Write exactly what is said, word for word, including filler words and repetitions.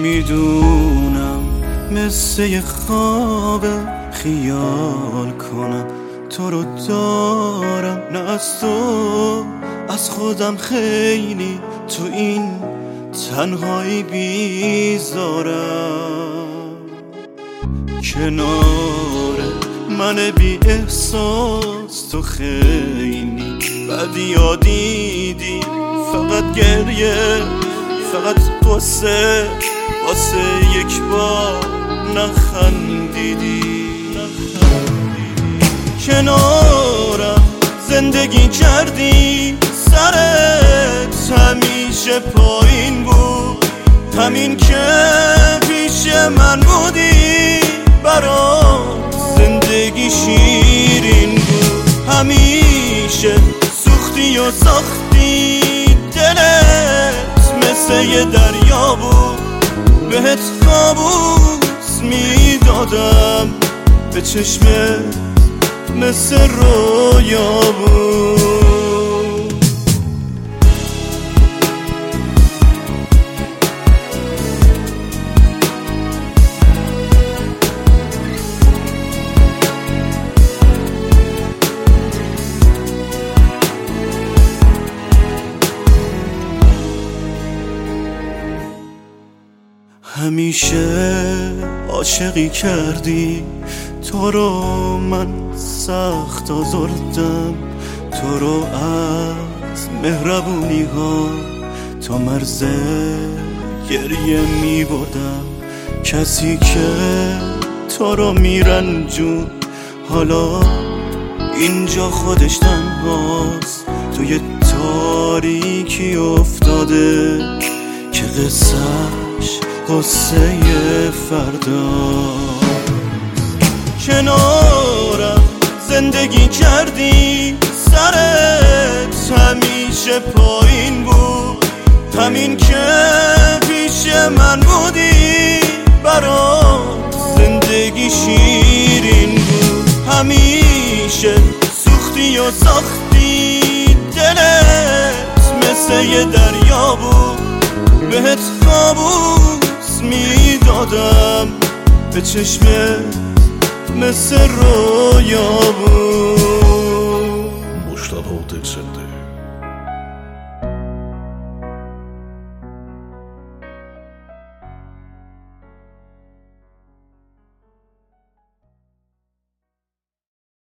میدونم مثل یه خواب خیال کنم تو رو دارم، نه از تو از خودم خیلی تو این تنهایی بیزارم. کنار من بی احساس تو خیلی بدیا دیدی، فقط گریه فقط قصه واسه یک بار نخندیدی. کنارم زندگی کردی، سرت همیشه پایین بود، همین که پیش من بودی برات زندگی شیرین بود. همیشه سوختی و ساختی، دلت مثل یه دریا بود، بهت کابوس میدادم، به چشمت مثل رویا بود. همیشه عاشقی کردی، تو رو من سخت آزردم، تو رو از مهربونی ها تا مرز گریه می بردم. کسی که تو رو می رنجون حالا اینجا خودش تنهاست، توی تاریکی افتاده که قصهش قصه فردا. کنارم زندگی کردی، سرت همیشه پایین بود، همین که پیش من بودی برات زندگی شیرین بود. همیشه سوختی و ساختی، دلت مثل یه دریا بود، بهت کابوس میدادم، به چشمت مثل رویا بود. مجتبی دلزنده